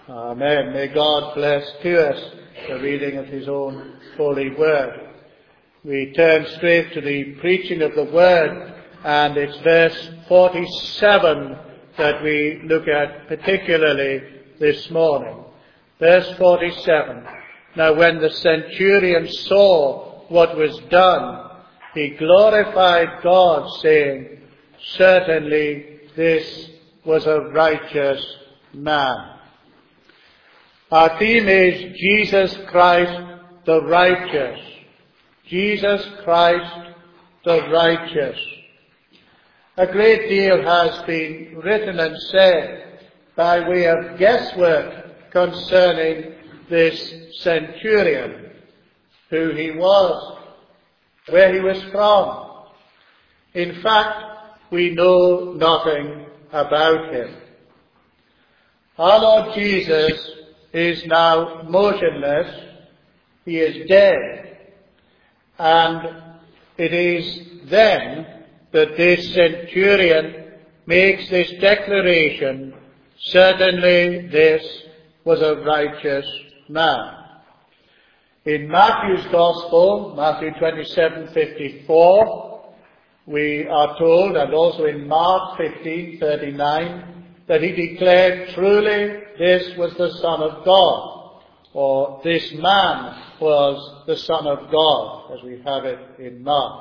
Amen. May God bless to us the reading of his own holy word. We turn straight to the preaching of the word, and it's verse 47 that we look at particularly this morning. Verse 47. Now when the centurion saw what was done, he glorified God, saying, "Certainly this was a righteous man." Our theme is Jesus Christ the righteous. Jesus Christ the righteous. A great deal has been written and said by way of guesswork concerning this centurion, who he was, where he was from. In fact, we know nothing about him. Our Lord Jesus is now motionless. He is dead. And it is then that this centurion makes this declaration, "Certainly this was a righteous man." In Matthew's Gospel, Matthew 27:54, we are told, and also in Mark 15:39, that he declared, "Truly this was the Son of God," or "this man was the Son of God," as we have it in Mark.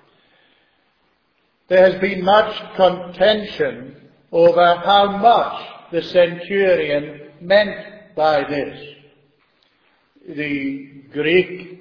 There has been much contention over how much the centurion meant by this. The Greek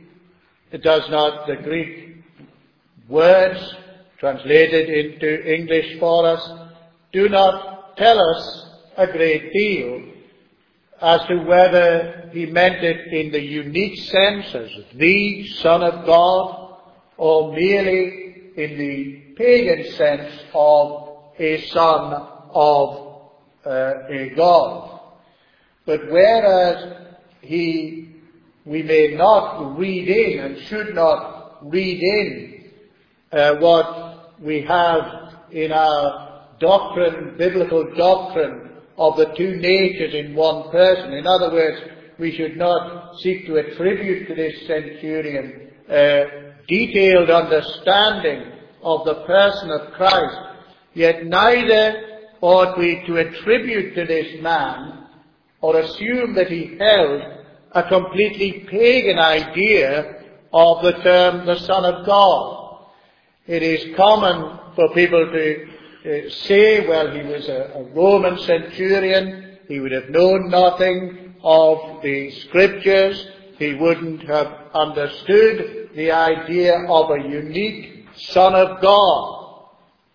words translated into English for us do not tell us a great deal as to whether he meant it in the unique sense as the Son of God, or merely in the pagan sense of a son of a god. But whereas we may not read in and should not read in what we have in our doctrine, biblical doctrine, of the two natures in one person. In other words, we should not seek to attribute to this centurion a detailed understanding of the person of Christ. Yet neither ought we to attribute to this man or assume that he held a completely pagan idea of the term the Son of God. It is common for people to say, well, he was a Roman centurion, he would have known nothing of the Scriptures, he wouldn't have understood the idea of a unique Son of God.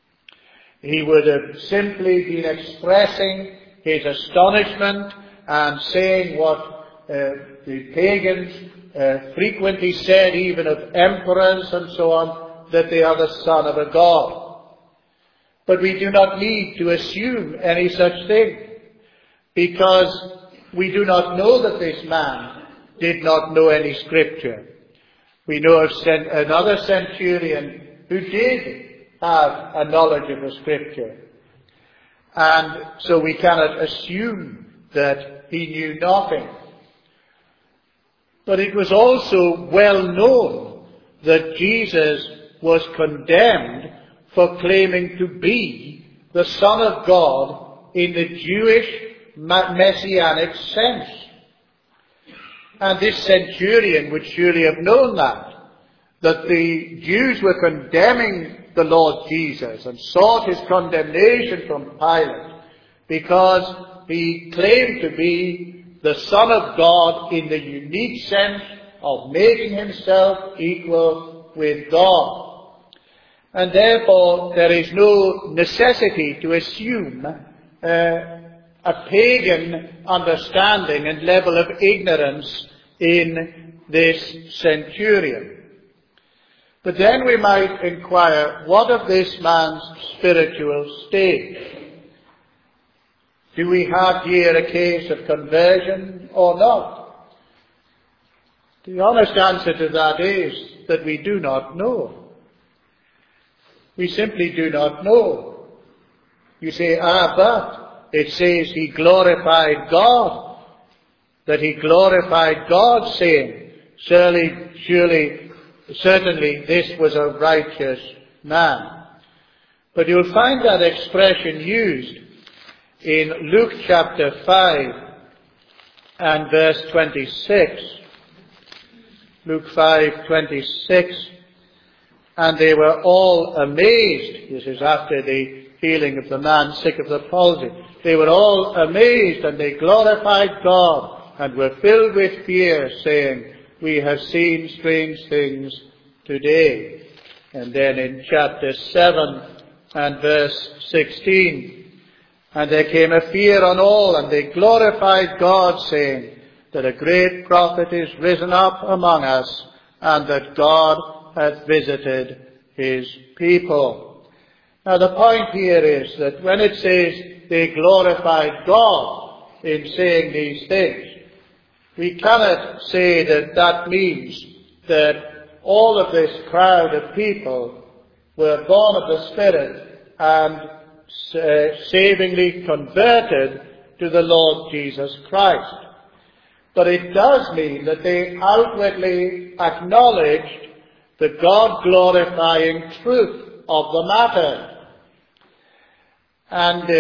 He would have simply been expressing his astonishment and saying what the pagans frequently said, even of emperors and so on, that they are the Son of a God. But we do not need to assume any such thing, because we do not know that this man did not know any Scripture. We know of another centurion who did have a knowledge of the Scripture. And so we cannot assume that he knew nothing. But it was also well known that Jesus was condemned for claiming to be the Son of God in the Jewish messianic sense. And this centurion would surely have known that the Jews were condemning the Lord Jesus and sought his condemnation from Pilate because he claimed to be the Son of God in the unique sense of making himself equal with God. And therefore there is no necessity to assume a pagan understanding and level of ignorance in this centurion. But then we might inquire, what of this man's spiritual state? Do we have here a case of conversion or not? The honest answer to that is that we do not know. We simply do not know. You say, but it says he glorified God. that he glorified God, saying, certainly this was a righteous man. But you'll find that expression used in Luke chapter 5 and verse 26. Luke 5:26. And they were all amazed. This is after the healing of the man sick of the palsy. They were all amazed, and they glorified God and were filled with fear, saying, we have seen strange things today. And then in chapter 7 and verse 16, and there came a fear on all, and they glorified God, saying that a great prophet is risen up among us, and that God hath visited his people. Now the point here is that when it says they glorified God in saying these things, we cannot say that that means that all of this crowd of people were born of the Spirit and savingly converted to the Lord Jesus Christ. But it does mean that they outwardly acknowledged the God-glorifying truth of the matter. And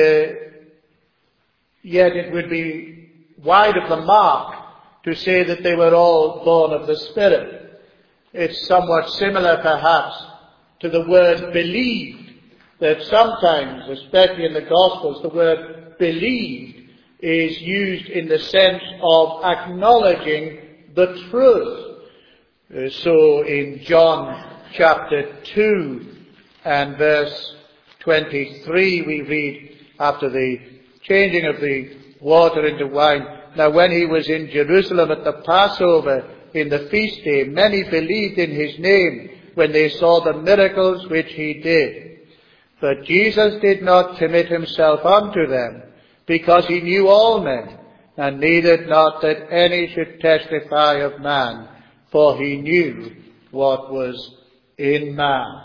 yet it would be wide of the mark to say that they were all born of the Spirit. It's somewhat similar, perhaps, to the word believed, that sometimes, especially in the Gospels, the word believed is used in the sense of acknowledging the truth. So in John chapter 2 and verse 23 we read, after the changing of the water into wine, now when he was in Jerusalem at the Passover in the feast day, many believed in his name when they saw the miracles which he did. But Jesus did not commit himself unto them, because he knew all men, and needed not that any should testify of man, for he knew what was in man.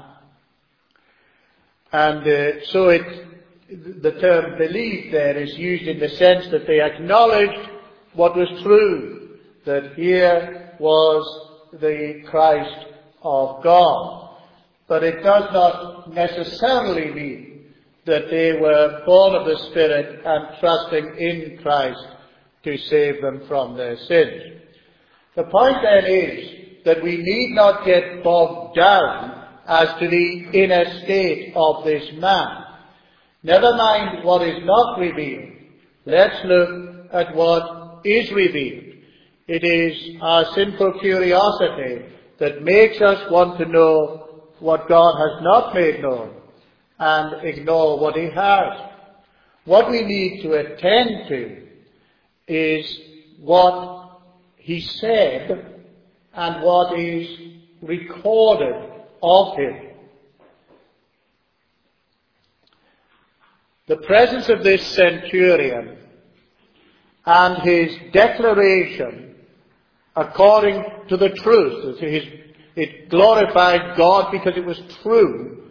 And so the term belief there is used in the sense that they acknowledged what was true, that here was the Christ of God. But it does not necessarily mean that they were born of the Spirit and trusting in Christ to save them from their sins. The point then is that we need not get bogged down as to the inner state of this man. Never mind what is not revealed. Let's look at what is revealed. It is our sinful curiosity that makes us want to know what God has not made known and ignore what he has. What we need to attend to is what he said and what is recorded of him. The presence of this centurion and his declaration according to the truth, it glorified God because it was true.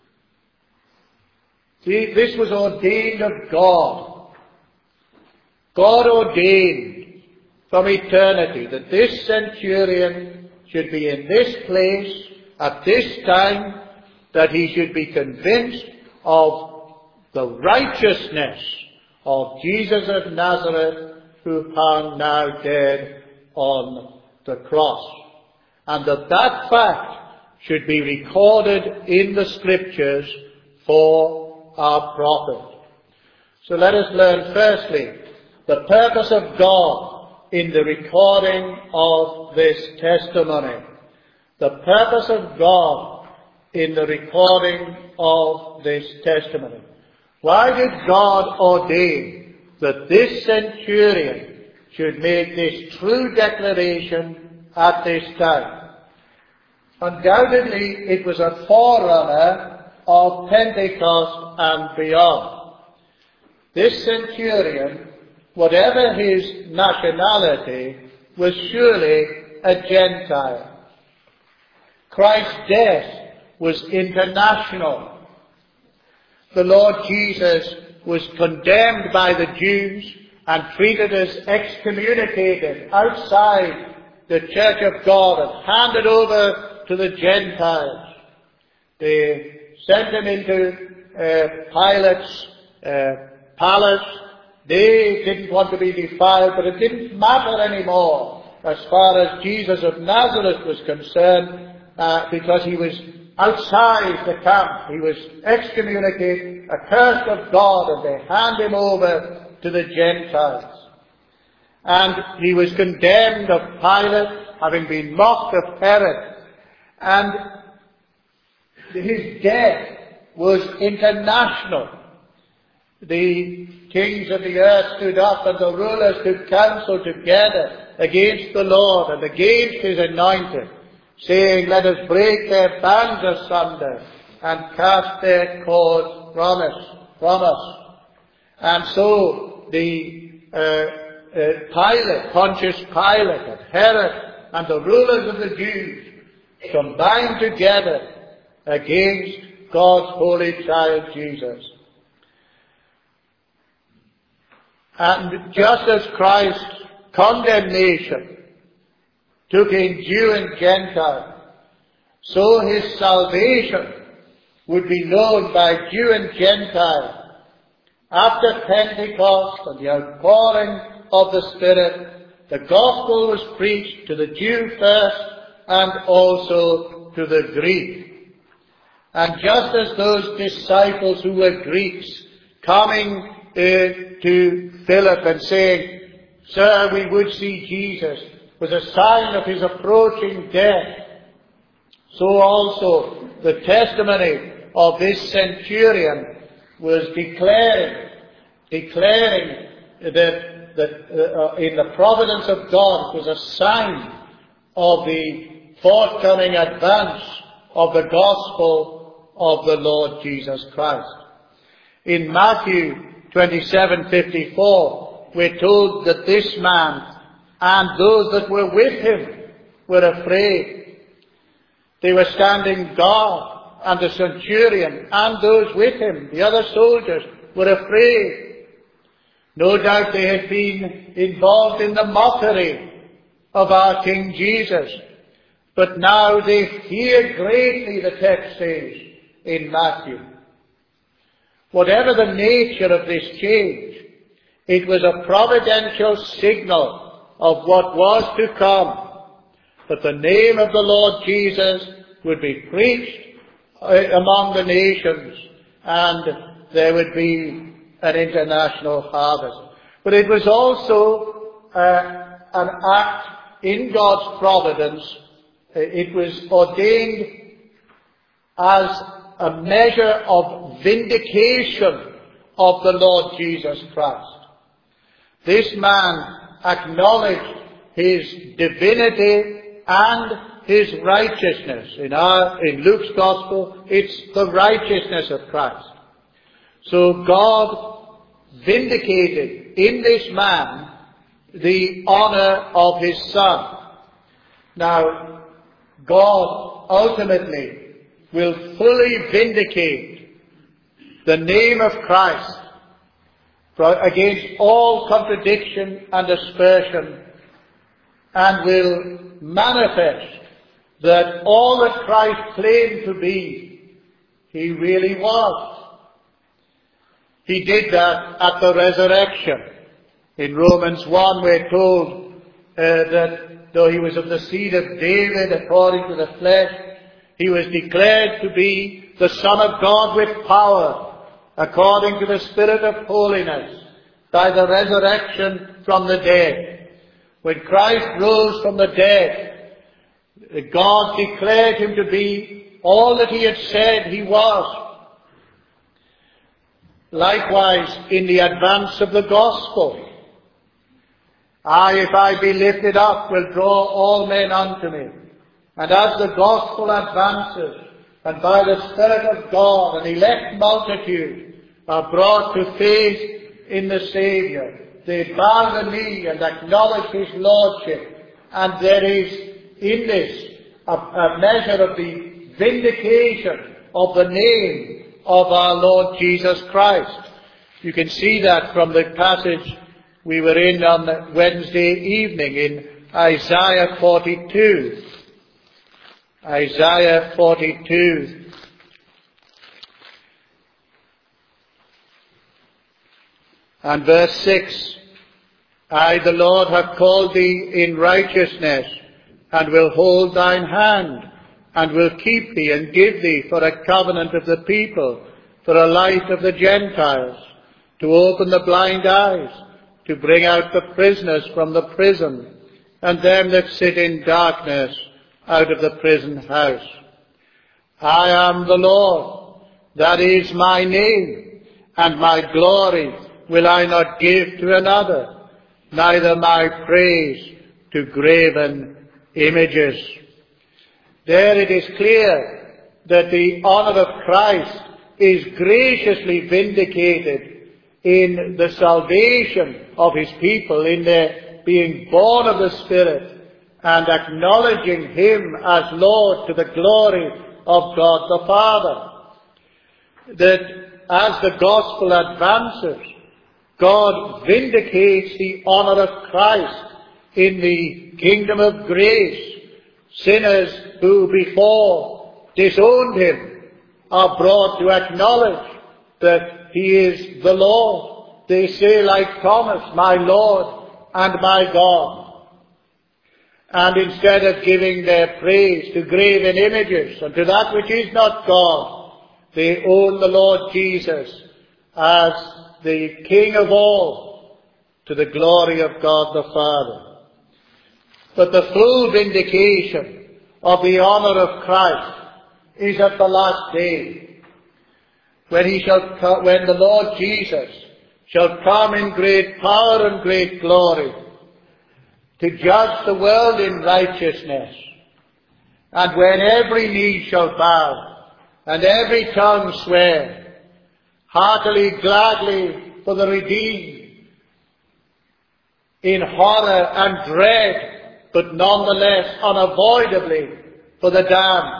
See, this was ordained of God. God ordained from eternity that this centurion should be in this place at this time, that he should be convinced of the righteousness of Jesus of Nazareth, who hung now dead on the cross. And that fact should be recorded in the Scriptures for our profit. So let us learn firstly the purpose of God in the recording of this testimony. The purpose of God in the recording of this testimony. Why did God ordain that this centurion should make this true declaration at this time? Undoubtedly, it was a forerunner of Pentecost and beyond. This centurion, whatever his nationality, was surely a Gentile. Christ's death was international. The Lord Jesus was condemned by the Jews and treated as excommunicated outside the Church of God and handed over to the Gentiles. They sent him into Pilate's palace. They didn't want to be defiled, but it didn't matter anymore as far as Jesus of Nazareth was concerned, because he was outside the camp. He was excommunicated, accursed of God, and they hand him over to the Gentiles. And he was condemned of Pilate, having been mocked of Herod. And his death was international. The kings of the earth stood up, and the rulers took counsel together against the Lord and against his anointed, saying, "Let us break their bands asunder and cast their cords from us." And so the Pontius Pilate and Herod and the rulers of the Jews combined together against God's holy child Jesus. And just as Christ's condemnation took in Jew and Gentile, so his salvation would be known by Jew and Gentile. After Pentecost and the outpouring of the Spirit, the gospel was preached to the Jew first and also to the Greek. And just as those disciples who were Greeks coming to Philip and saying, "Sir, we would see Jesus," was a sign of his approaching death, so also the testimony of this centurion was declaring that in the providence of God it was a sign of the forthcoming advance of the gospel of the Lord Jesus Christ. In Matthew 27:54, we're told that this man and those that were with him were afraid. They were standing guard, and the centurion and those with him, the other soldiers, were afraid. No doubt they had been involved in the mockery of our King Jesus. But now they feared greatly, the text says in Matthew. Whatever the nature of this change, it was a providential signal of what was to come, that the name of the Lord Jesus would be preached among the nations, and there would be an international harvest. But it was also an act in God's providence. It was ordained as a measure of vindication of the Lord Jesus Christ. This man acknowledged his divinity and his righteousness. In Luke's Gospel, it's the righteousness of Christ. So God vindicated in this man the honor of his Son. Now, God ultimately will fully vindicate the name of Christ against all contradiction and aspersion, and will manifest that all that Christ claimed to be, he really was. He did that at the resurrection. In Romans 1 we're told that though he was of the seed of David according to the flesh, he was declared to be the Son of God with power, according to the Spirit of holiness, by the resurrection from the dead. When Christ rose from the dead, God declared him to be all that he had said he was. Likewise, in the advance of the gospel, if I be lifted up, will draw all men unto me. And as the gospel advances, and by the Spirit of God, an elect multitude are brought to faith in the Saviour, they bow the knee and acknowledge his lordship. And there is in this a measure of the vindication of the name of our Lord Jesus Christ. You can see that from the passage we were in on Wednesday evening in Isaiah 42. Isaiah 42. And verse 6, I, the Lord, have called thee in righteousness, and will hold thine hand, and will keep thee, and give thee for a covenant of the people, for a light of the Gentiles, to open the blind eyes, to bring out the prisoners from the prison, and them that sit in darkness out of the prison house. I am the Lord, that is my name, and my glory will I not give to another, neither my praise to graven images. There it is clear that the honour of Christ is graciously vindicated in the salvation of his people, in their being born of the Spirit and acknowledging him as Lord to the glory of God the Father. That as the gospel advances, God vindicates the honour of Christ in the kingdom of grace. Sinners who before disowned him are brought to acknowledge that he is the Lord. They say like Thomas, my Lord and my God. And instead of giving their praise to graven images and to that which is not God, they own the Lord Jesus as the King of all, to the glory of God the Father. But the full vindication of the honour of Christ is at the last day, when when the Lord Jesus shall come in great power and great glory to judge the world in righteousness, and when every knee shall bow and every tongue swear, heartily, gladly for the redeemed, in horror and dread, but nonetheless unavoidably for the damned.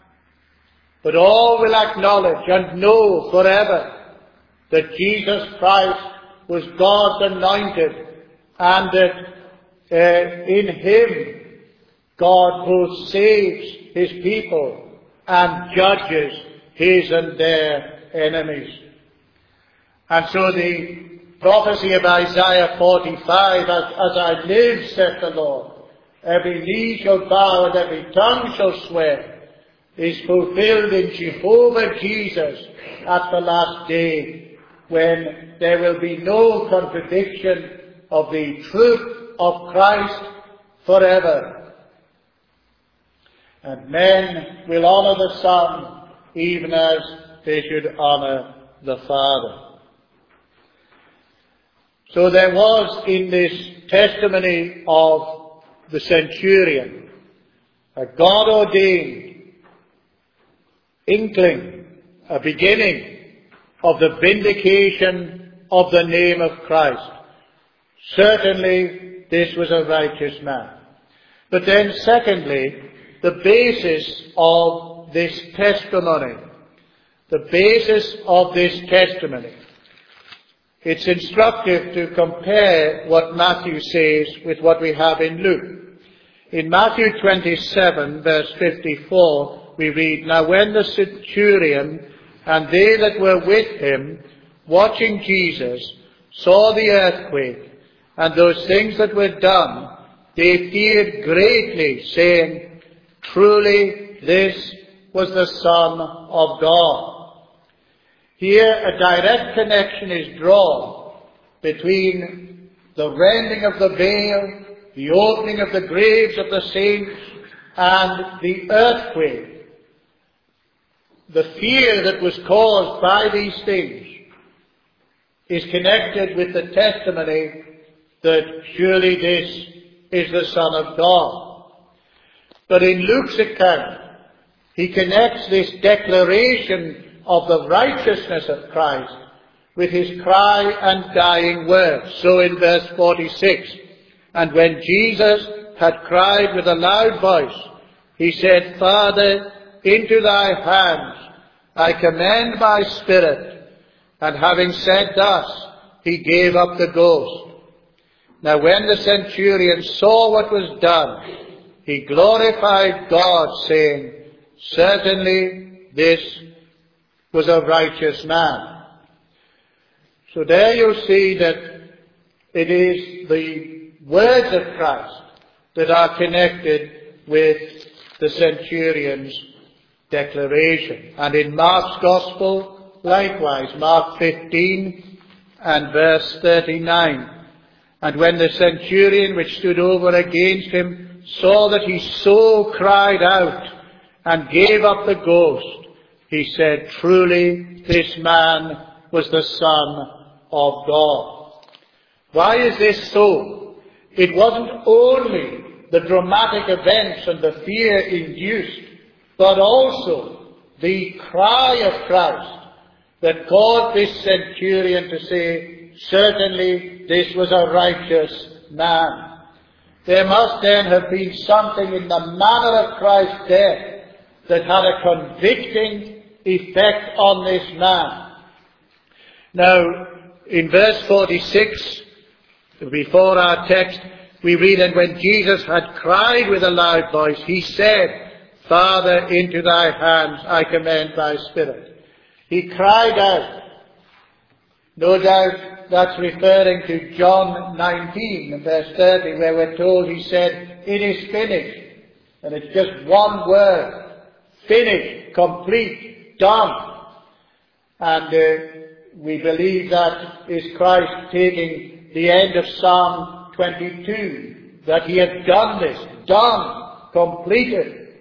But all will acknowledge and know forever that Jesus Christ was God's anointed, and that in him God both saves his people and judges his and their enemies. And so the prophecy of Isaiah 45, as I live, saith the Lord, every knee shall bow and every tongue shall swear, is fulfilled in Jehovah Jesus at the last day, when there will be no contradiction of the truth of Christ forever. And men will honour the Son even as they should honour the Father. So there was in this testimony of the centurion a God-ordained inkling, a beginning of the vindication of the name of Christ. Certainly this was a righteous man. But then secondly, the basis of this testimony. The basis of this testimony. It's instructive to compare what Matthew says with what we have in Luke. In Matthew 27, verse 54, we read, Now when the centurion and they that were with him, watching Jesus, saw the earthquake and those things that were done, they feared greatly, saying, Truly this was the Son of God. Here a direct connection is drawn between the rending of the veil, the opening of the graves of the saints, and the earthquake. The fear that was caused by these things is connected with the testimony that surely this is the Son of God. But in Luke's account, he connects this declaration of the righteousness of Christ with his cry and dying words. So in verse 46, And when Jesus had cried with a loud voice, he said, Father, into thy hands I commend my spirit. And having said thus, he gave up the ghost. Now when the centurion saw what was done, he glorified God, saying, certainly this was a righteous man. So there you see that it is the words of Christ that are connected with the centurion's declaration. And in Mark's Gospel, likewise, Mark 15 and verse 39. And when the centurion which stood over against him saw that he so cried out and gave up the ghost, he said, truly this man was the Son of God. Why is this so? It wasn't only the dramatic events and the fear induced, but also the cry of Christ that caused this centurion to say, certainly this was a righteous man. There must then have been something in the manner of Christ's death that had a convicting effect on this man. Now, in verse 46, before our text, we read, and when Jesus had cried with a loud voice, he said, Father, into thy hands I commend my spirit. He cried out. No doubt that's referring to John 19 and verse 30, where we're told he said, it is finished. And it's just one word. Finished, complete, done. And we believe that is Christ taking the end of Psalm 22, that he had done this, done, completed.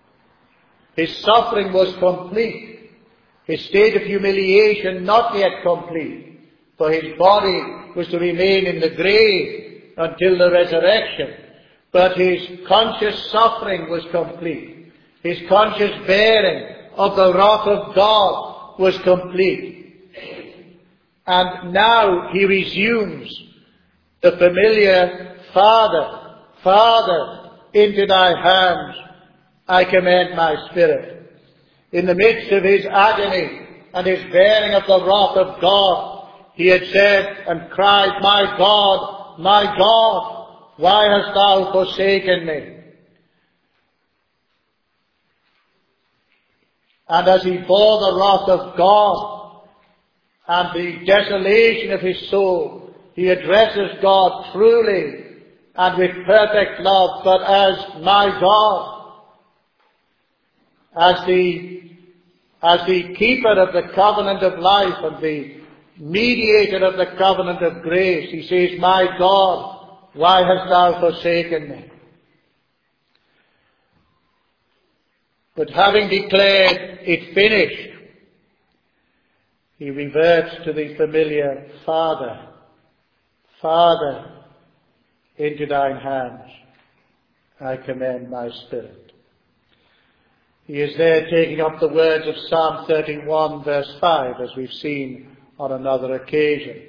His suffering was complete. His state of humiliation not yet complete, for his body was to remain in the grave until the resurrection. But his conscious suffering was complete. His conscious bearing of the wrath of God was complete. And now he resumes the familiar, Father, Father, into thy hands I commend my spirit. In the midst of his agony and his bearing of the wrath of God, he had said and cried, my God, why hast thou forsaken me? And as he bore the wrath of God and the desolation of his soul, he addresses God truly and with perfect love, but as my God, as the keeper of the covenant of life and the mediator of the covenant of grace. He says, my God, why hast thou forsaken me? But having declared it finished, he reverts to the familiar Father, Father, into thine hands I commend my spirit. He is there taking up the words of Psalm 31 verse 5, as we've seen on another occasion.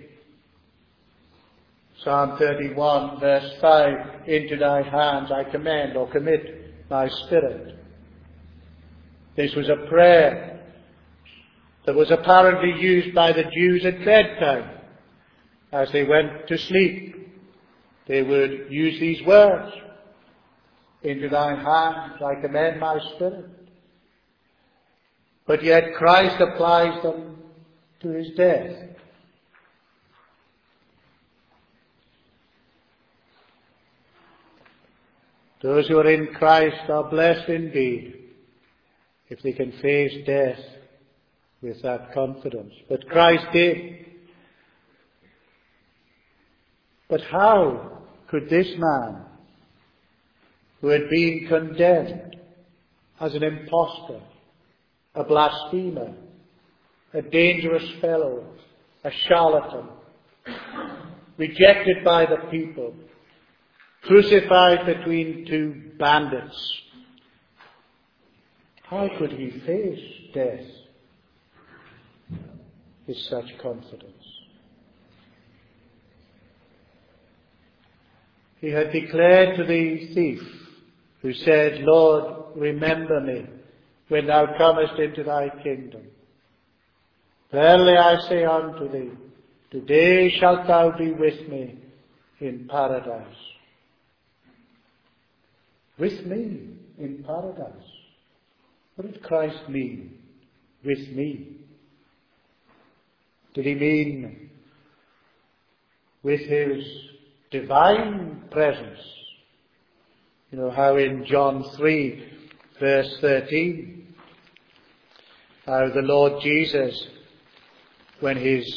Psalm 31 verse 5, into thy hands I commend or commit my spirit. This was a prayer that was apparently used by the Jews at bedtime. As they went to sleep, they would use these words. Into thine hands I commend my spirit. But yet Christ applies them to his death. Those who are in Christ are blessed indeed if they can face death with that confidence. But Christ did. But how could this man, who had been condemned as an impostor, a blasphemer, a dangerous fellow, a charlatan, rejected by the people, crucified between two bandits, how could he face death with such confidence? He had declared to the thief who said, Lord, remember me when thou comest into thy kingdom. Verily I say unto thee, today shalt thou be with me in paradise. With me in paradise. What did Christ mean? With me. Did he mean with his divine presence? You know how in John 3, verse 13, how the Lord Jesus, when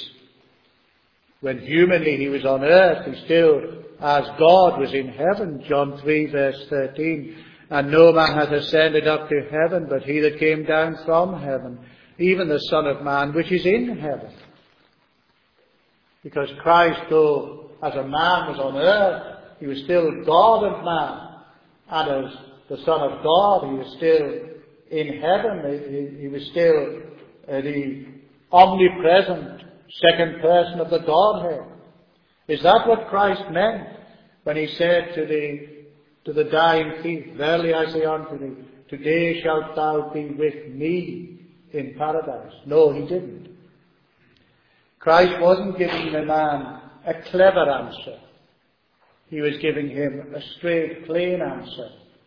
humanly he was on earth, he still, as God, was in heaven. John 3, verse 13, and no man hath ascended up to heaven, but he that came down from heaven, even the Son of Man, which is in heaven. Because Christ, though as a man was on earth, he was still God and man. And as the Son of God, he was still in heaven. He was still the omnipresent second person of the Godhead. Is that what Christ meant when he said to the dying thief, verily I say unto thee, today shalt thou be with me in paradise? No, he didn't. Christ wasn't giving the man a clever answer. He was giving him a straight, plain answer.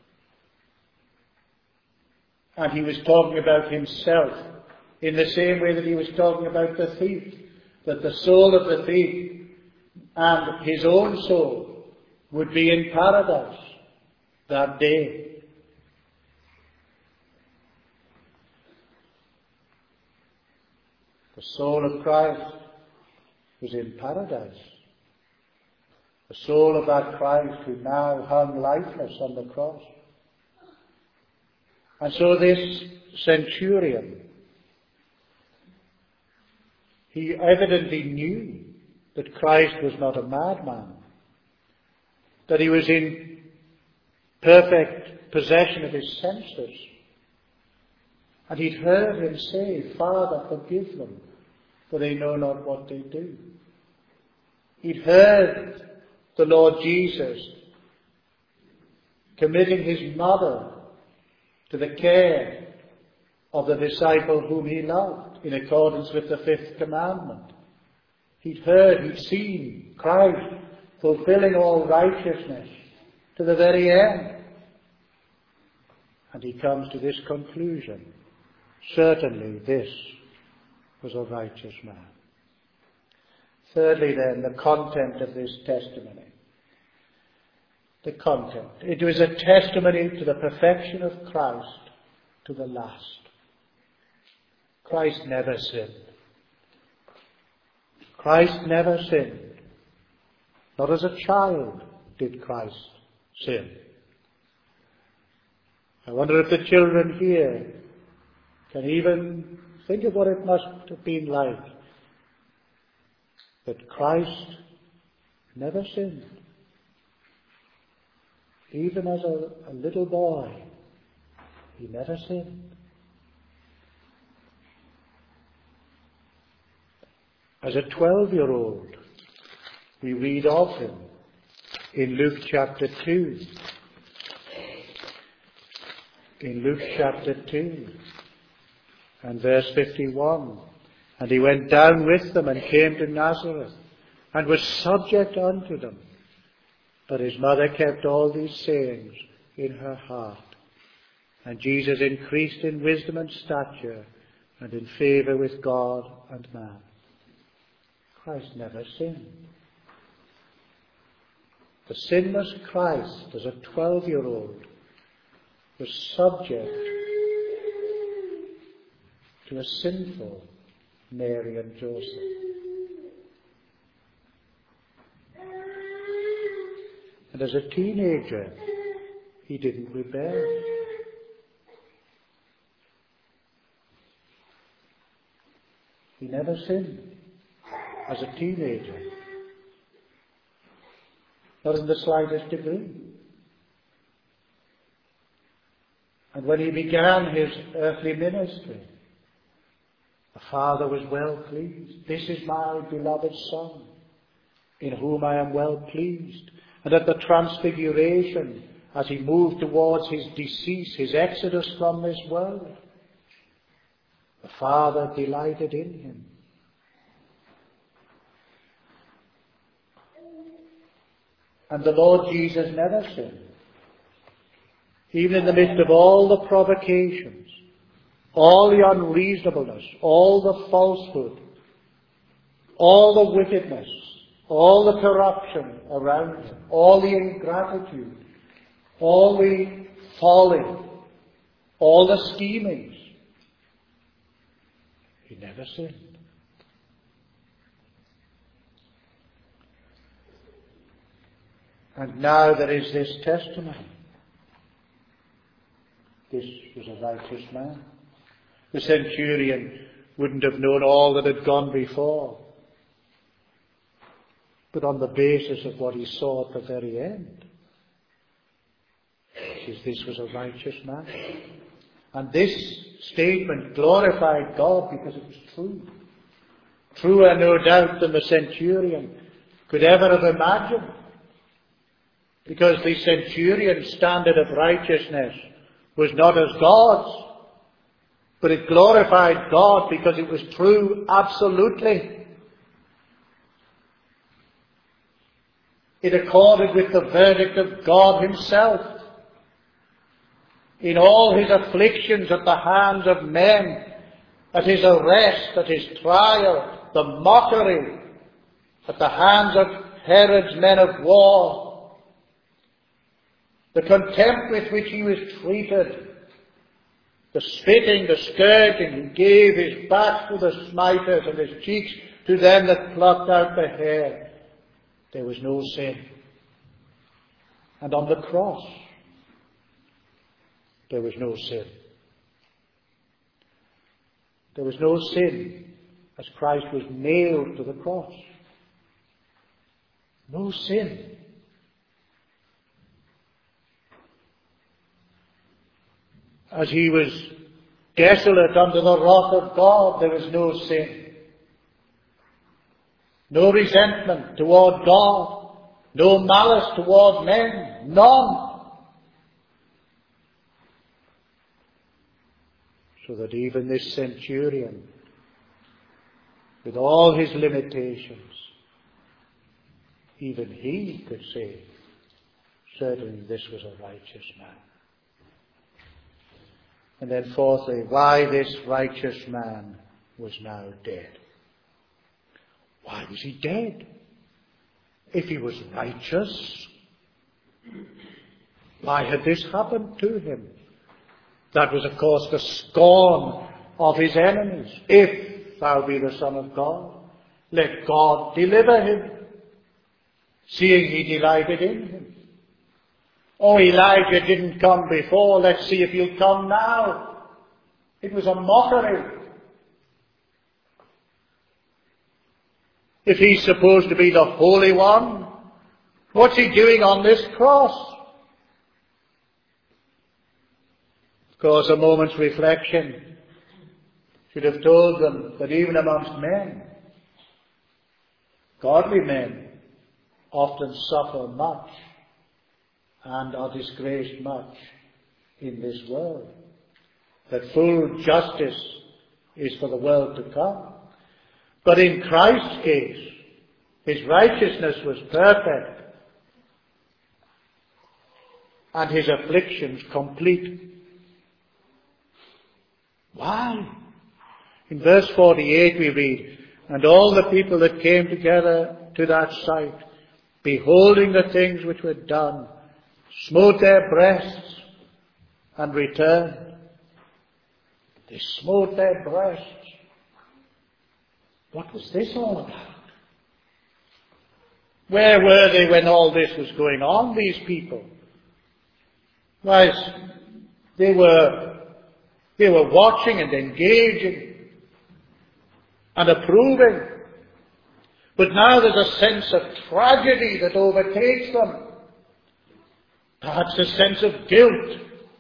And he was talking about himself in the same way that he was talking about the thief, that the soul of the thief and his own soul would be in paradise that day. The soul of Christ was in paradise. The soul of that Christ who now hung lifeless on the cross. And so this centurion, he evidently knew that Christ was not a madman, that he was in perfect possession of his senses. And he'd heard him say, Father, forgive them, for they know not what they do. He'd heard the Lord Jesus committing his mother to the care of the disciple whom he loved in accordance with the fifth commandment. He'd seen Christ fulfilling all righteousness to the very end. And he comes to this conclusion. Certainly this was a righteous man. Thirdly then, the content of this testimony. The content. It was a testimony to the perfection of Christ to the last. Christ never sinned. Christ never sinned. Not as a child did Christ sin. I wonder if the children here can even think of what it must have been like that Christ never sinned. Even as a little boy, he never sinned. As a 12-year-old, we read of him in Luke chapter 2. In Luke chapter 2 and verse 51. And he went down with them and came to Nazareth and was subject unto them. But his mother kept all these sayings in her heart. And Jesus increased in wisdom and stature and in favour with God and man. Christ never sinned. The sinless Christ, as a 12-year-old, was subject to a sinful Mary and Joseph. And as a teenager, he didn't rebel. He never sinned as a teenager. Not in the slightest degree. And when he began his earthly ministry, the Father was well pleased. This is my beloved Son, in whom I am well pleased. And at the transfiguration, as he moved towards his decease, his exodus from this world, the Father delighted in him. And the Lord Jesus never sinned. Even in the midst of all the provocations, all the unreasonableness, all the falsehood, all the wickedness, all the corruption around him, all the ingratitude, all the folly, all the schemings, he never sinned. And now there is this testimony. This was a righteous man. The centurion wouldn't have known all that had gone before. But on the basis of what he saw at the very end, this was a righteous man. And this statement glorified God because it was true. Truer, no doubt, than the centurion could ever have imagined. Because the centurion's standard of righteousness was not as God's, but it glorified God because it was true absolutely. It accorded with the verdict of God himself. In all his afflictions at the hands of men, at his arrest, at his trial, the mockery at the hands of Herod's men of war, the contempt with which he was treated, the spitting, the scourging, he gave his back to the smiters and his cheeks to them that plucked out the hair. There was no sin. And on the cross, there was no sin. There was no sin as Christ was nailed to the cross. No sin. As he was desolate under the wrath of God, there was no sin. No resentment toward God. No malice toward men. None. So that even this centurion, with all his limitations, even he could say, certainly this was a righteous man. And then fourthly, why this righteous man was now dead. Why was he dead? If he was righteous, why had this happened to him? That was, of course, the scorn of his enemies. If thou be the Son of God, let God deliver him, seeing he delighted in him. Oh, Elijah didn't come before. Let's see if he'll come now. It was a mockery. If he's supposed to be the Holy One, what's he doing on this cross? Of course, a moment's reflection should have told them that even amongst men, godly men often suffer much and are disgraced much in this world. That full justice is for the world to come. But in Christ's case, his righteousness was perfect and his afflictions complete. Why? In verse 48 we read, and all the people that came together to that sight, beholding the things which were done, smote their breasts and returned. They smote their breasts. What was this all about? Where were they when all this was going on, these people? Why, they were watching and engaging and approving. But now there's a sense of tragedy that overtakes them. Perhaps a sense of guilt.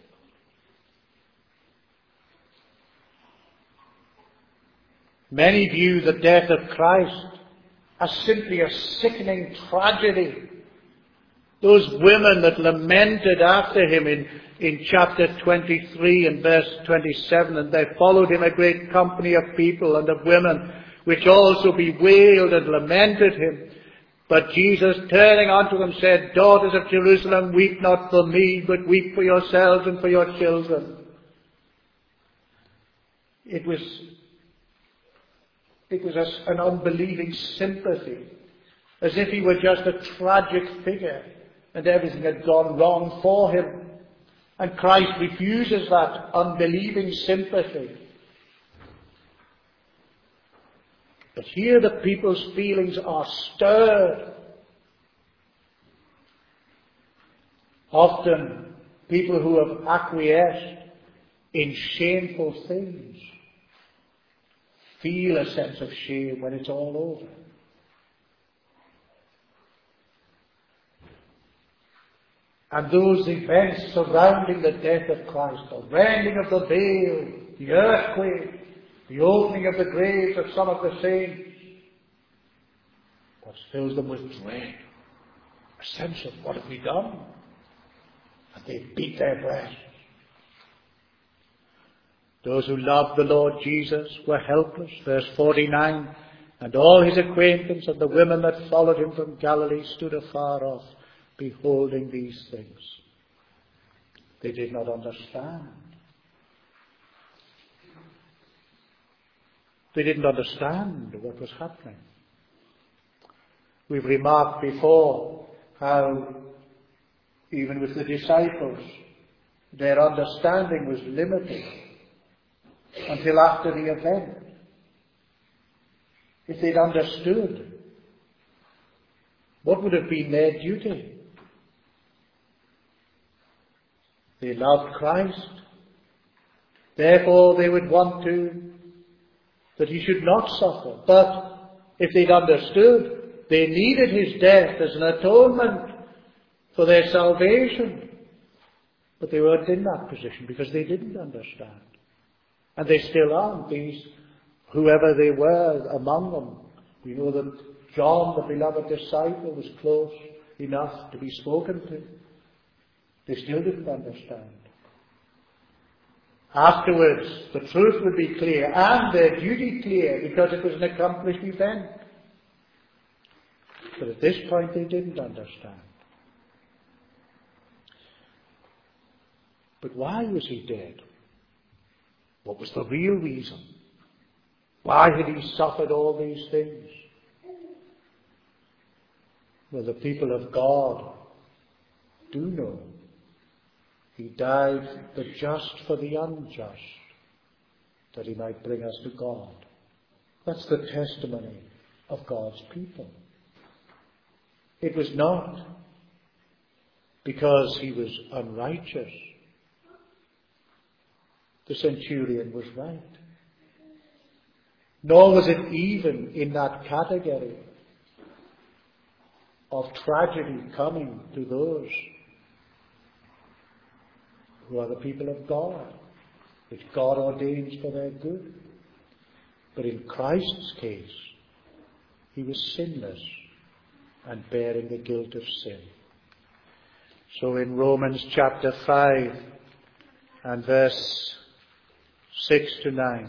Many view the death of Christ as simply a sickening tragedy. Those women that lamented after him in chapter 23 and verse 27, and there followed him a great company of people and of women, which also bewailed and lamented him. But Jesus, turning unto them, said, Daughters of Jerusalem, weep not for me, but weep for yourselves and for your children. It was an unbelieving sympathy, as if he were just a tragic figure and everything had gone wrong for him. And Christ refuses that unbelieving sympathy. But here the people's feelings are stirred. Often people who have acquiesced in shameful things feel a sense of shame when it's all over. And those events surrounding the death of Christ, the rending of the veil, the earthquake, the opening of the graves of some of the saints, what fills them with dread, a sense of what have we done? And they beat their breasts. Those who loved the Lord Jesus were helpless. Verse 49, and all his acquaintance and the women that followed him from Galilee stood afar off, beholding these things. They did not understand. They didn't understand what was happening. We've remarked before how, even with the disciples, their understanding was limited until after the event. If they'd understood, what would have been their duty? They loved Christ. Therefore, they would want that he should not suffer. But if they'd understood, they needed his death as an atonement for their salvation. But they weren't in that position because they didn't understand. And they still aren't, whoever they were among them. We know that John, the beloved disciple, was close enough to be spoken to. They still didn't understand. Afterwards, the truth would be clear, and their duty clear, because it was an accomplished event. But at this point, they didn't understand. But why was he dead? What was the real reason? Why had he suffered all these things? Well, the people of God do know. He died the just for the unjust, that he might bring us to God. That's the testimony of God's people. It was not because he was unrighteous. The centurion was right. Nor was it even in that category of tragedy coming to those who are the people of God, which God ordains for their good. But in Christ's case, he was sinless and bearing the guilt of sin. So in Romans chapter 5 and verse 6 to 9,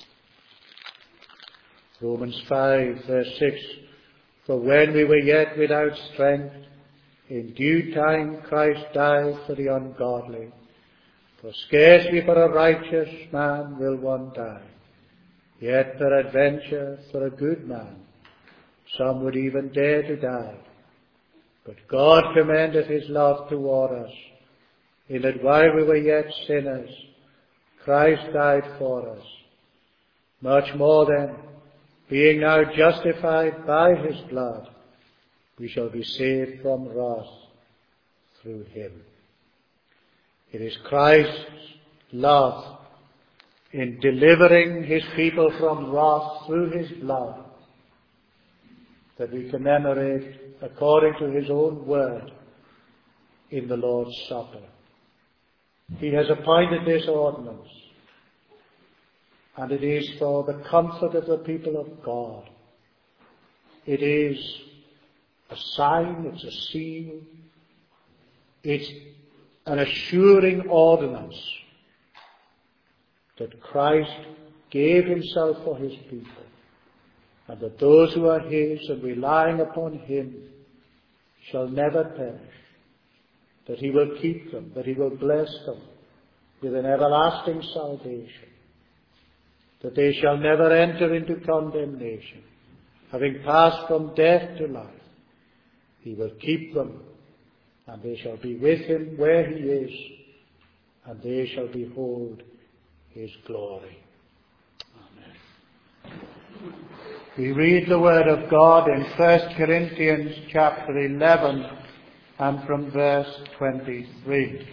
Romans 5 verse 6, for when we were yet without strength, in due time Christ died for the ungodly. For scarcely for a righteous man will one die, yet peradventure for a good man some would even dare to die. But God commendeth his love toward us, in that while we were yet sinners, Christ died for us. Much more then, being now justified by his blood, we shall be saved from wrath through him. It is Christ's love in delivering his people from wrath through his blood that we commemorate according to his own word in the Lord's Supper. He has appointed this ordinance, and it is for the comfort of the people of God. It is a sign, it's a seal, it's an assuring ordinance that Christ gave himself for his people and that those who are his and relying upon him shall never perish, that he will keep them, that he will bless them with an everlasting salvation, that they shall never enter into condemnation, having passed from death to life. He will keep them, and they shall be with him where he is, and they shall behold his glory. Amen. We read the word of God in 1 Corinthians chapter 11 and from verse 23.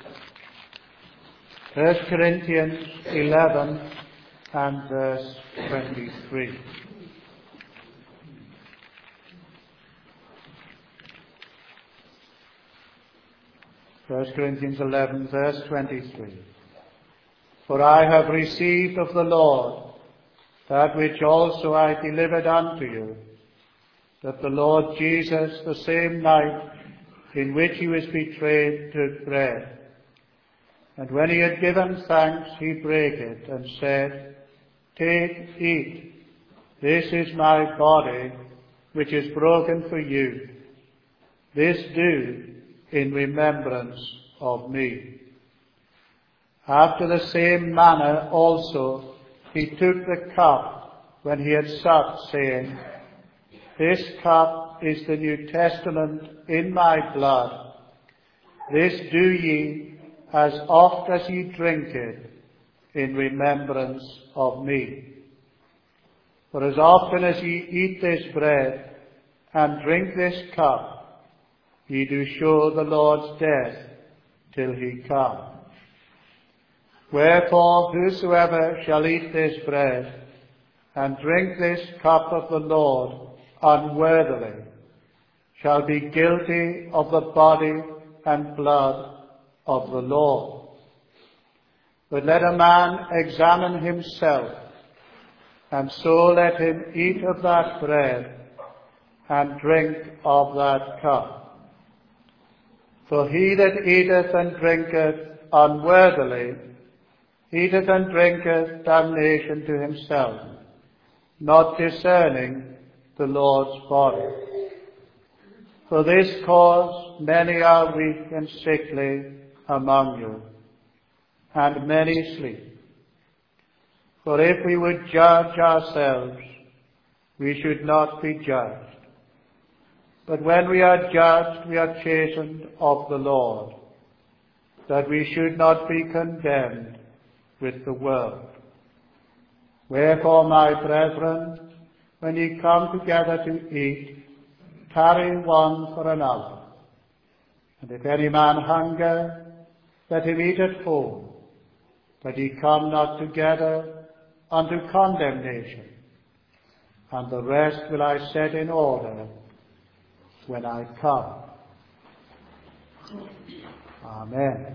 1 Corinthians 11 and verse 23. First Corinthians 11, verse 23. For I have received of the Lord that which also I delivered unto you, that the Lord Jesus, the same night in which he was betrayed, took bread. And when he had given thanks, he brake it, and said, Take, eat, this is my body, which is broken for you. This do in remembrance of me. After the same manner also he took the cup when he had supped, saying, This cup is the New Testament in my blood. This do ye as oft as ye drink it in remembrance of me. For as often as ye eat this bread and drink this cup, ye do show the Lord's death till he come. Wherefore whosoever shall eat this bread and drink this cup of the Lord unworthily shall be guilty of the body and blood of the Lord. But let a man examine himself, and so let him eat of that bread and drink of that cup. For he that eateth and drinketh unworthily eateth and drinketh damnation to himself, not discerning the Lord's body. For this cause many are weak and sickly among you, and many sleep. For if we would judge ourselves, we should not be judged. But when we are judged, we are chastened of the Lord, that we should not be condemned with the world. Wherefore, my brethren, when ye come together to eat, tarry one for another. And if any man hunger, let him eat at home, that ye come not together unto condemnation. And the rest will I set in order when I come. Amen.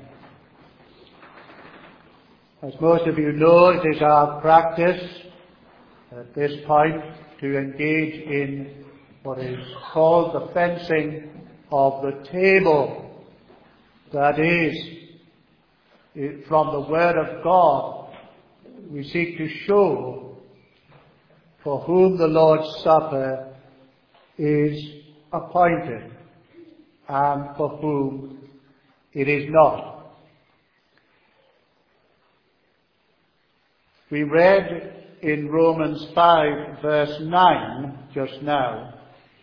As most of you know, it is our practice at this point to engage in what is called the fencing of the table. That is, from the Word of God, we seek to show for whom the Lord's Supper is appointed and for whom it is not. We read in Romans 5 verse 9 just now,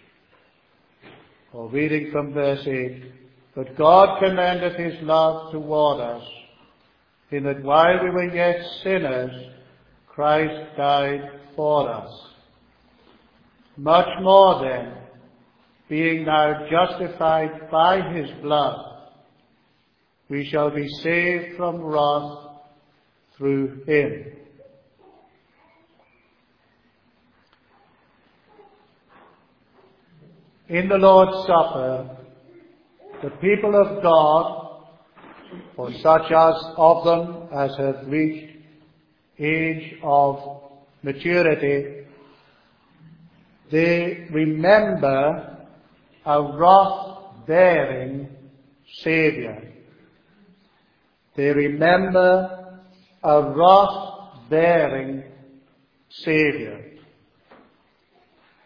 or reading from verse 8, But God commendeth his love toward us, in that while we were yet sinners, Christ died for us. Much more then, being now justified by his blood, we shall be saved from wrath through him. In the Lord's Supper, the people of God, or such as of them as have reached age of maturity, they remember a wrath-bearing Saviour. They remember a wrath-bearing Saviour.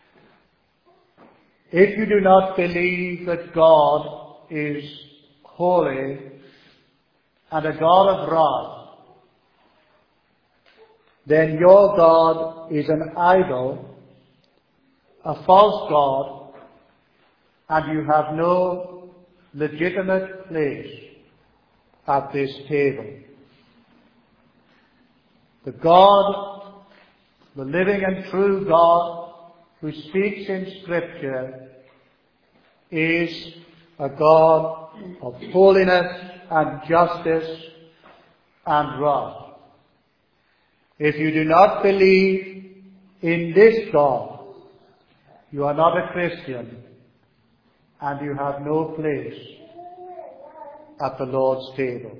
if you do not believe that God is holy and a God of wrath, then your God is an idol, a false God, and you have no legitimate place at this table. The God, the living and true God who speaks in Scripture, is a God of holiness and justice and wrath. If you do not believe in this God, you are not a Christian, and you have no place at the Lord's table.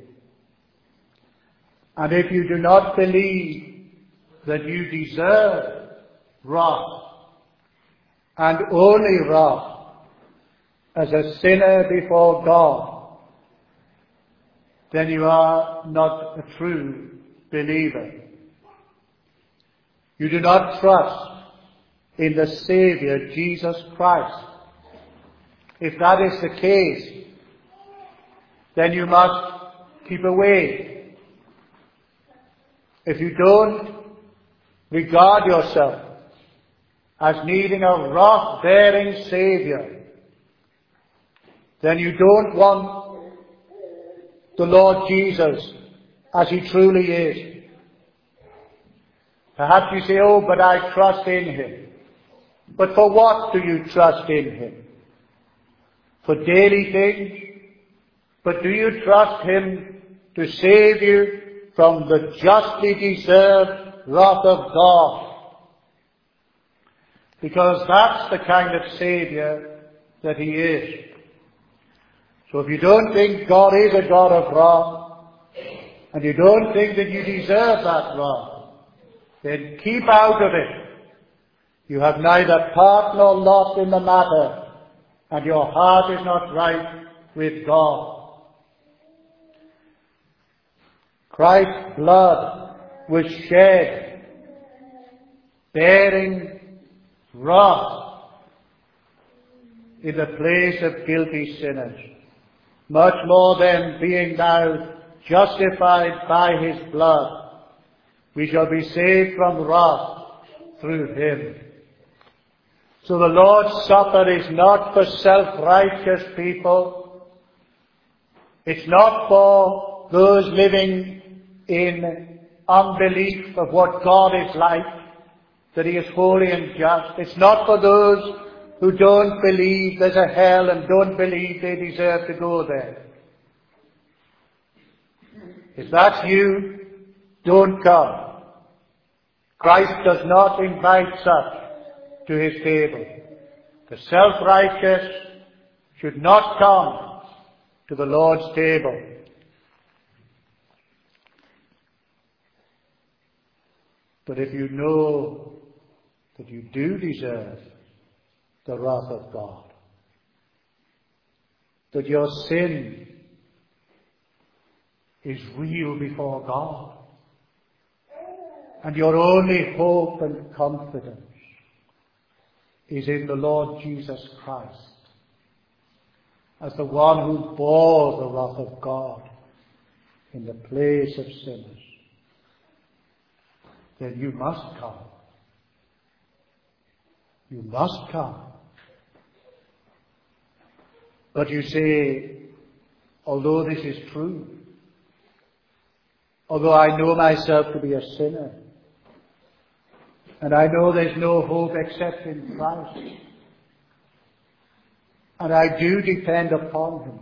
And if you do not believe that you deserve wrath, and only wrath, as a sinner before God, then you are not a true believer. You do not trust in the Saviour, Jesus Christ. If that is the case, then you must keep away. If you don't regard yourself as needing a wrath-bearing Saviour, then you don't want the Lord Jesus as He truly is. Perhaps you say, oh, but I trust in Him. But for what do you trust in Him? For daily things? But do you trust Him to save you from the justly deserved wrath of God? Because that's the kind of Saviour that He is. So if you don't think God is a God of wrath, and you don't think that you deserve that wrath, then keep out of it. You have neither part nor lot in the matter, and your heart is not right with God. Christ's blood was shed, bearing wrath in the place of guilty sinners. Much more than being now justified by His blood, we shall be saved from wrath through Him. So the Lord's Supper is not for self-righteous people. It's not for those living in unbelief of what God is like, that He is holy and just. It's not for those who don't believe there's a hell and don't believe they deserve to go there. If that's you, don't come. Christ does not invite such to His table. The self-righteous should not come to the Lord's table. But if you know that you do deserve the wrath of God, that your sin is real before God, and your only hope and confidence is in the Lord Jesus Christ, as the one who bore the wrath of God in the place of sinners, then you must come. You must come. But you say, although this is true, although I know myself to be a sinner, and I know there's no hope except in Christ, and I do depend upon Him,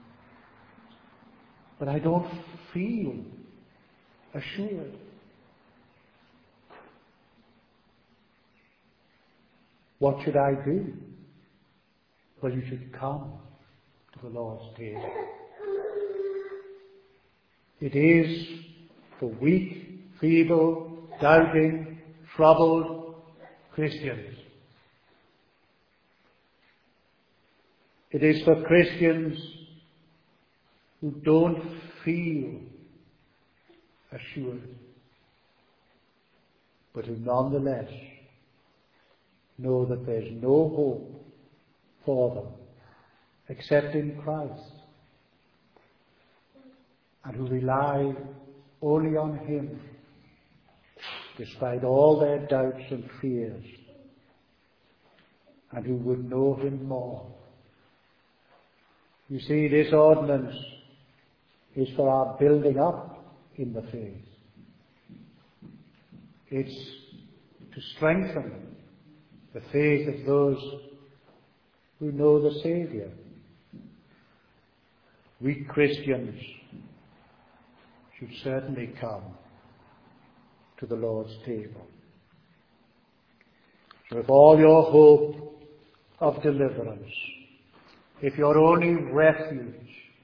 but I don't feel assured. What should I do? Well, you should come to the Lord's table. It is for weak, feeble, doubting, troubled Christians. It is for Christians who don't feel assured, but who nonetheless know that there's no hope for them, except in Christ, and who rely only on Him, despite all their doubts and fears, and who would know Him more. You see, this ordinance is for our building up in the faith. It's to strengthen the faith of those who know the Saviour. We Christians should certainly come to the Lord's table. So if all your hope of deliverance, if your only refuge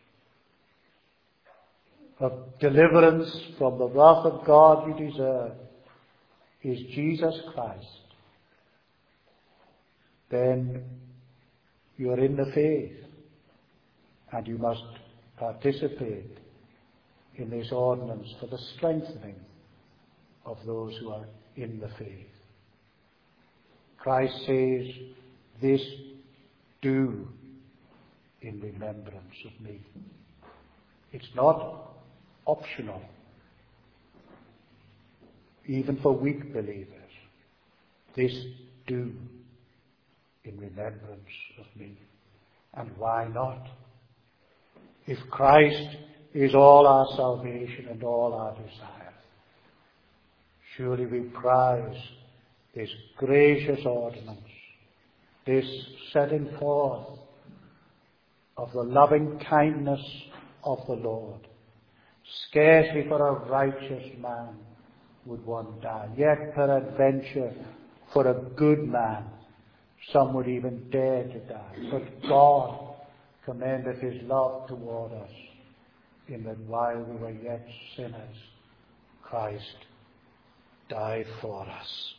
of deliverance from the wrath of God you deserve is Jesus Christ, then you are in the faith, and you must participate in this ordinance for the strengthening of those who are in the faith. Christ says, "This do in remembrance of me." It's not optional, even for weak believers. This do in remembrance of me. And why not? If Christ is all our salvation and all our desire, surely we prize this gracious ordinance, this setting forth of the loving kindness of the Lord. Scarcely for a righteous man would one die, yet peradventure for a good man some would even dare to die. But God commendeth His love toward us, in that while we were yet sinners, Christ died for us.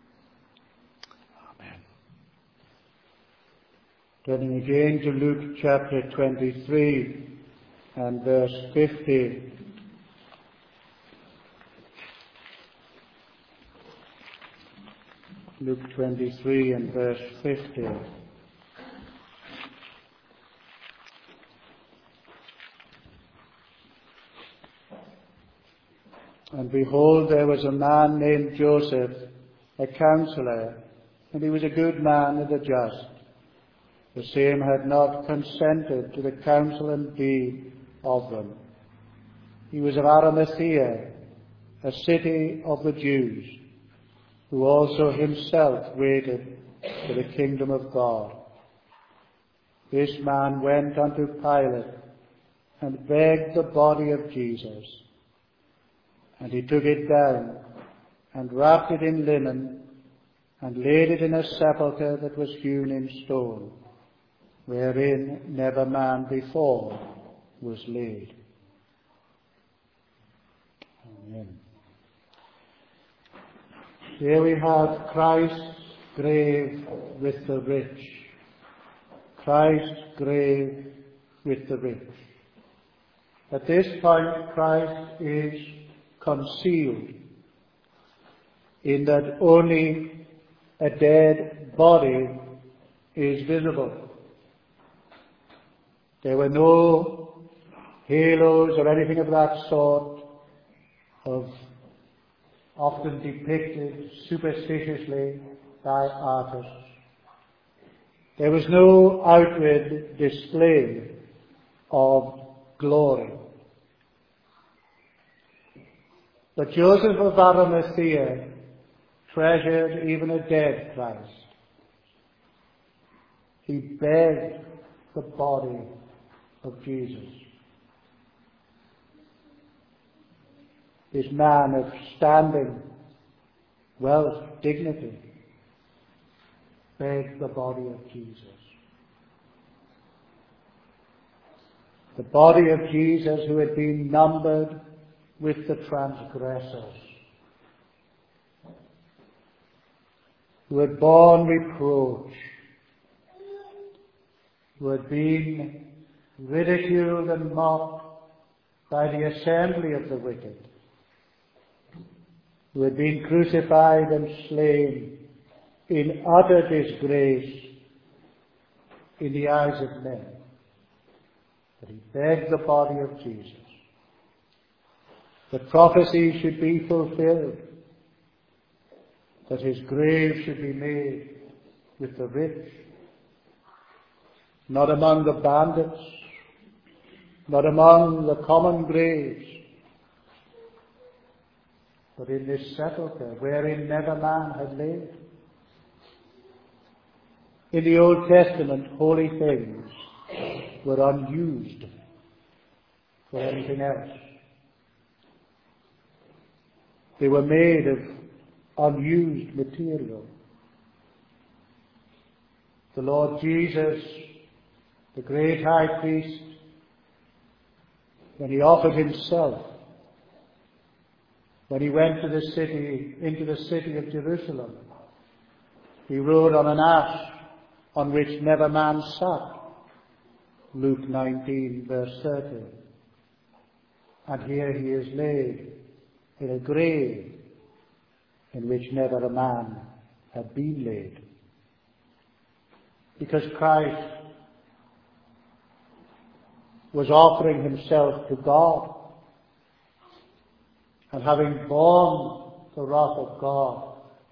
Amen. Turning again to Luke chapter 23 and verse 50. Luke 23 and verse 50. And behold, there was a man named Joseph, a counselor, and he was a good man and a just. The same had not consented to the counsel and deed of them. He was of Arimathea, a city of the Jews, who also himself waited for the kingdom of God. This man went unto Pilate and begged the body of Jesus. And he took it down and wrapped it in linen and laid it in a sepulchre that was hewn in stone, wherein never man before was laid. Amen. Here we have Christ's grave with the rich. Christ's grave with the rich. At this point, Christ is concealed, in that only a dead body is visible. There were no halos or anything of that sort, often depicted superstitiously by artists. There was no outward display of glory. But Joseph of Arimathea treasured even a dead Christ. He begged the body of Jesus. This man of standing, wealth, dignity, begged the body of Jesus. The body of Jesus, who had been numbered with the transgressors, who had borne reproach, who had been ridiculed and mocked by the assembly of the wicked, who had been crucified and slain in utter disgrace, in the eyes of men, that he begged the body of Jesus, that prophecy should be fulfilled, that his grave should be made with the rich, not among the bandits, not among the common graves, but in this sepulchre wherein never man had laid. In the Old Testament, holy things were unused for anything else. They were made of unused material. The Lord Jesus, the great high priest, when he offered himself, when he went to into the city of Jerusalem, he rode on an ass on which never man sat. Luke 19, verse 30. And here he is laid in a grave in which never a man had been laid. Because Christ was offering himself to God, and having borne the wrath of God,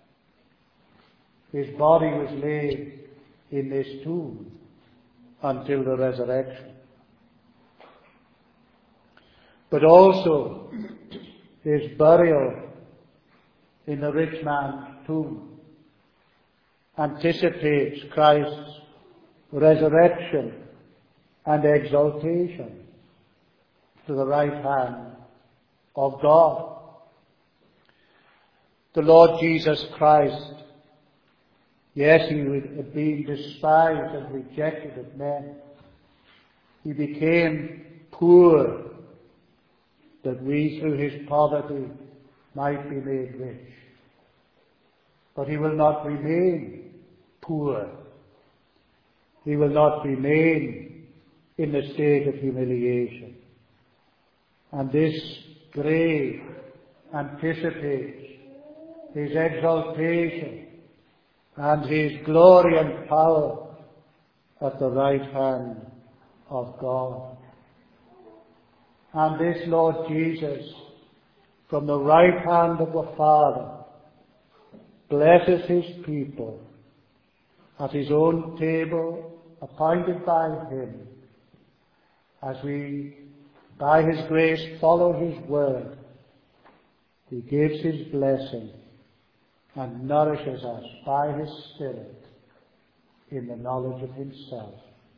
his body was laid in this tomb until the resurrection. But also his burial in the rich man's tomb anticipates Christ's resurrection and exaltation to the right hand of God. The Lord Jesus Christ, yes, he had been despised and rejected of men. He became poor that we through his poverty might be made rich. But he will not remain poor. He will not remain in the state of humiliation. And this grave anticipates his exaltation and his glory and power at the right hand of God. And this Lord Jesus, from the right hand of the Father, blesses his people at his own table appointed by him, as we, by his grace, follow his word. He gives his blessing and nourishes us by his Spirit in the knowledge of himself.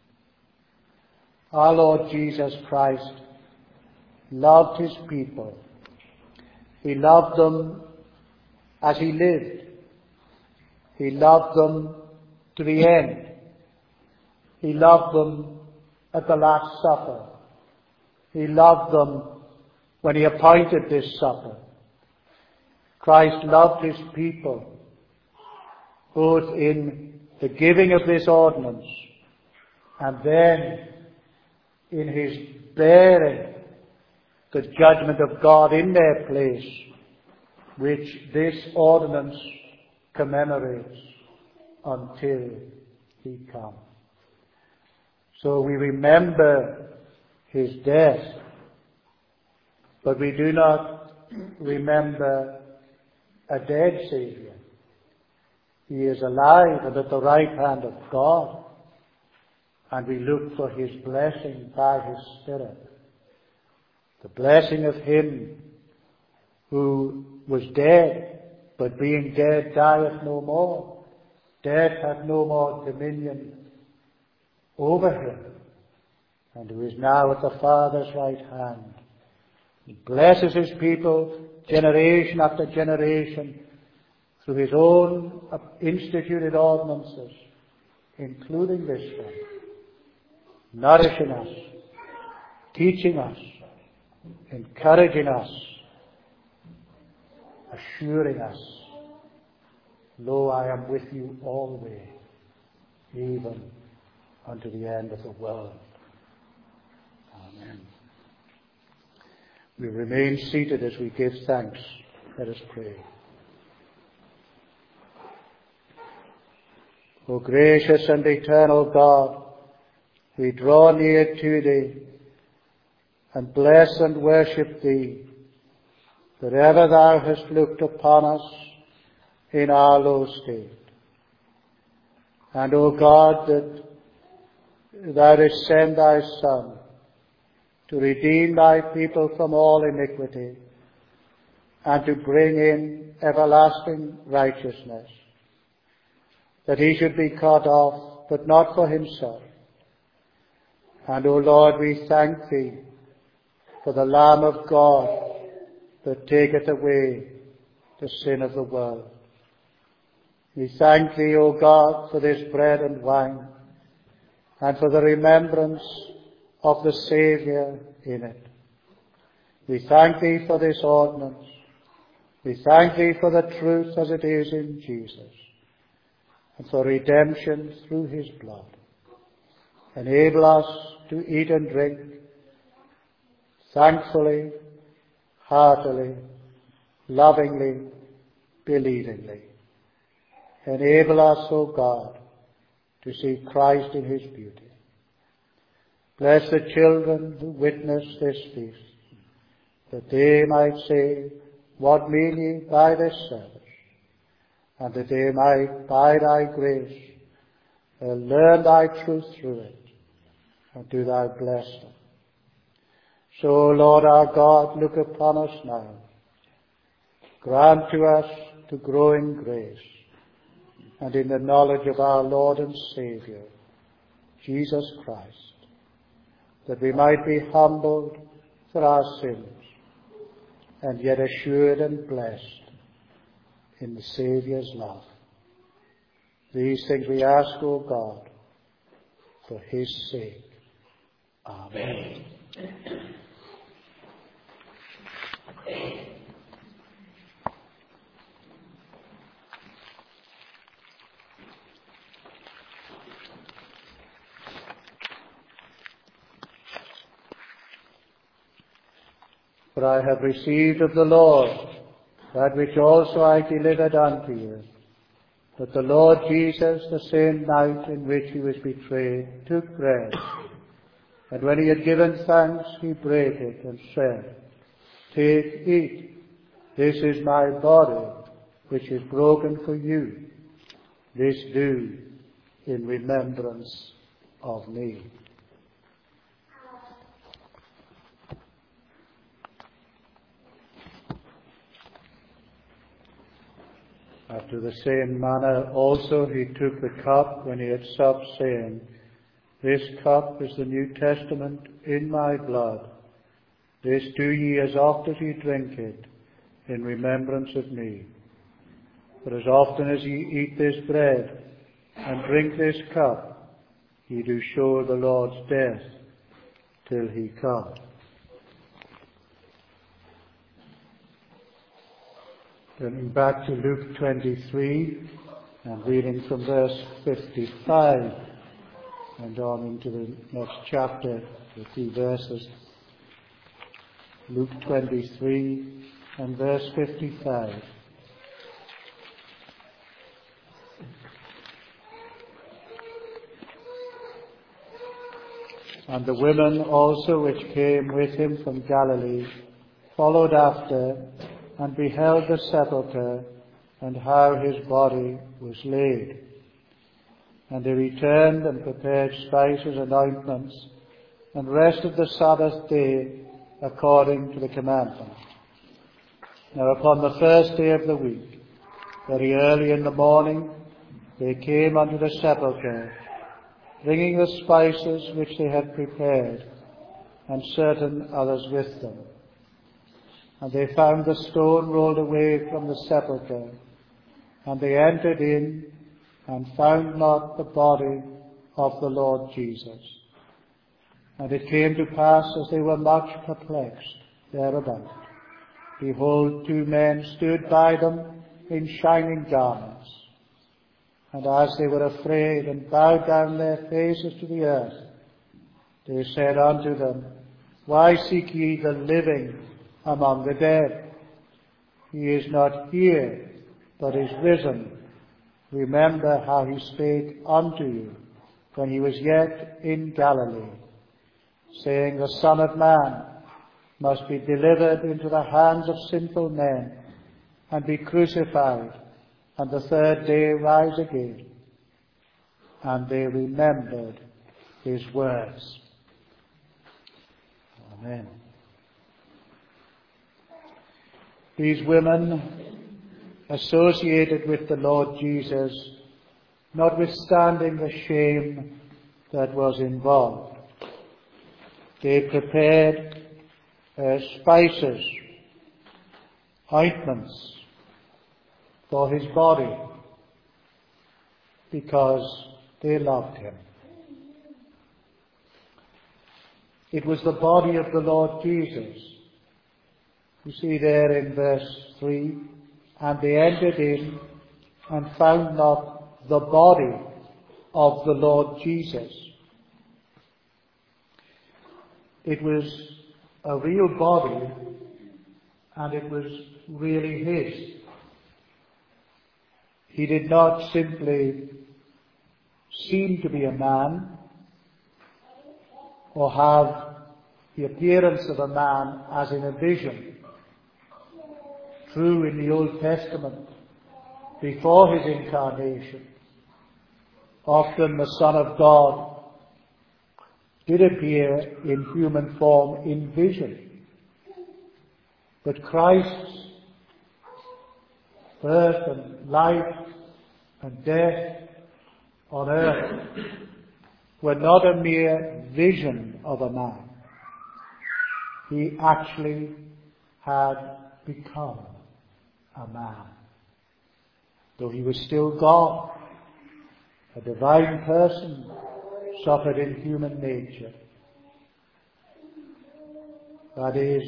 Our Lord Jesus Christ loved his people. He loved them as he lived. He loved them to the end. He loved them at the Last Supper. He loved them when he appointed this supper. Christ loved his people both in the giving of this ordinance and then in his bearing the judgment of God in their place, which this ordinance commemorates until he comes. So we remember his death, but we do not remember a dead Saviour. He is alive and at the right hand of God, and we look for his blessing by his Spirit. The blessing of him who was dead, but being dead dieth no more. Death hath no more dominion over him, and who is now at the Father's right hand. He blesses his people generation after generation through his own instituted ordinances, including this one, nourishing us, teaching us, encouraging us, assuring us, lo, I am with you always, even unto the end of the world. Amen. We remain seated as we give thanks. Let us pray. O gracious and eternal God, we draw near to thee and bless and worship thee, that ever thou hast looked upon us in our low state. And, O God, that thou didst send thy Son to redeem thy people from all iniquity and to bring in everlasting righteousness, that he should be cut off, but not for himself. And, O Lord, we thank thee for the Lamb of God that taketh away the sin of the world. We thank thee, O God, for this bread and wine, and for the remembrance of the Saviour in it. We thank thee for this ordinance. We thank thee for the truth as it is in Jesus, and for redemption through his blood. Enable us to eat and drink thankfully, heartily, lovingly, believingly. Enable us, O God, to see Christ in his beauty. Bless the children who witness this feast, that they might say, what mean ye by this service? And that they might, by thy grace, learn thy truth through it, and do thou bless them. So, Lord our God, look upon us now. Grant to us to grow in grace and in the knowledge of our Lord and Saviour, Jesus Christ, that we might be humbled for our sins and yet assured and blessed in the Saviour's love. These things we ask, O God, for his sake. Amen. For I have received of the Lord that which also I delivered unto you, that the Lord Jesus, the same night in which he was betrayed, took bread, and when he had given thanks, he brake it and said, Take, eat, this is my body, which is broken for you. This do in remembrance of me. After the same manner also he took the cup when he had supped, saying, This cup is the New Testament in my blood. This do ye as oft as ye drink it, in remembrance of me. For as often as ye eat this bread and drink this cup, ye do show the Lord's death till he come. Turning back to Luke 23 and reading from verse 55 and on into the next chapter, the few verses. Luke 23 and verse 55. And the women also which came with him from Galilee followed after, and beheld the sepulchre, and how his body was laid. And they returned and prepared spices and ointments, and rested the Sabbath day according to the commandment. Now upon the first day of the week, very early in the morning, they came unto the sepulchre, bringing the spices which they had prepared, and certain others with them. And they found the stone rolled away from the sepulchre, and they entered in, and found not the body of the Lord Jesus. And it came to pass, as they were much perplexed thereabout, behold, two men stood by them in shining garments. And as they were afraid, and bowed down their faces to the earth, they said unto them, Why seek ye the living among the dead? He is not here, but is risen. Remember how he spake unto you when he was yet in Galilee, saying, the Son of Man must be delivered into the hands of sinful men and be crucified, and the third day rise again. And they remembered his words. Amen. These women associated with the Lord Jesus, notwithstanding the shame that was involved, they prepared spices, ointments for his body, because they loved him. It was the body of the Lord Jesus. You see there in verse 3, and they entered in and found not the body of the Lord Jesus. It was a real body, and it was really his. He did not simply seem to be a man or have the appearance of a man as in a vision. True, in the Old Testament, before his incarnation, often the Son of God did appear in human form in vision. But Christ's birth and life and death on earth were not a mere vision of a man. He actually had become a man. Though he was still God, a divine person, suffered in human nature. That is,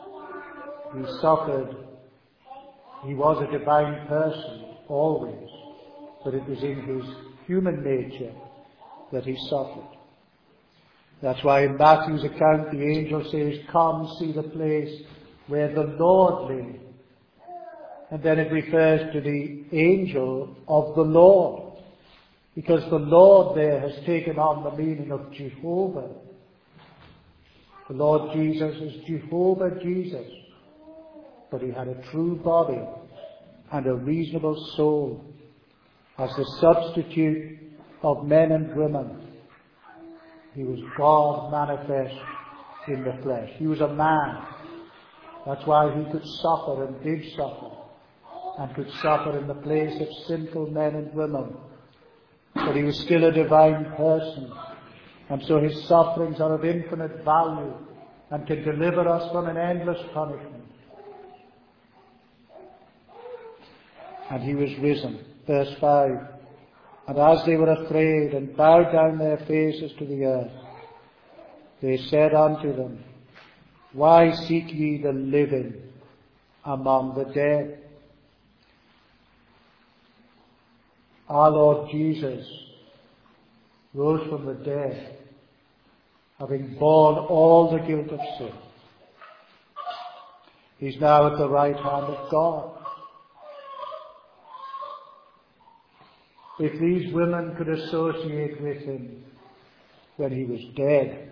he was a divine person always, but it was in his human nature that he suffered. That's why in Matthew's account the angel says, come see the place where the Lord lay. And then it refers to the angel of the Lord, because the Lord there has taken on the meaning of Jehovah. The Lord Jesus is Jehovah Jesus, but he had a true body and a reasonable soul as the substitute of men and women. He was God manifest in the flesh. He was a man. That's why he could suffer and did suffer, and could suffer in the place of sinful men and women. But he was still a divine person, and so his sufferings are of infinite value and can deliver us from an endless punishment. And he was risen. Verse 5. And as they were afraid and bowed down their faces to the earth, they said unto them, why seek ye the living among the dead? Our Lord Jesus rose from the dead, having borne all the guilt of sin. He's now at the right hand of God. If these women could associate with him when he was dead,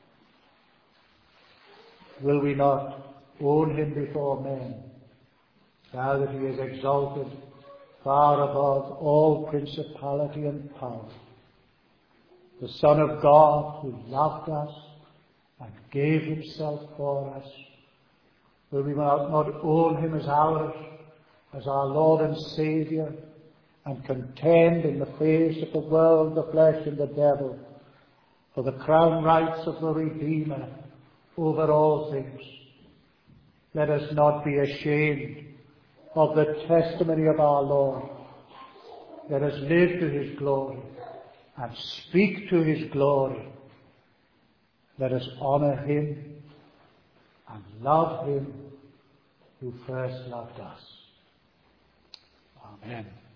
will we not own him before men, now that he is exalted far above all principality and power? The Son of God who loved us and gave himself for us, will we not own him as ours, as our Lord and Saviour, and contend in the face of the world, the flesh and the devil for the crown rights of the Redeemer over all things? Let us not be ashamed of the testimony of our Lord. Let us live to his glory and speak to his glory. Let us honour him and love him who first loved us. Amen.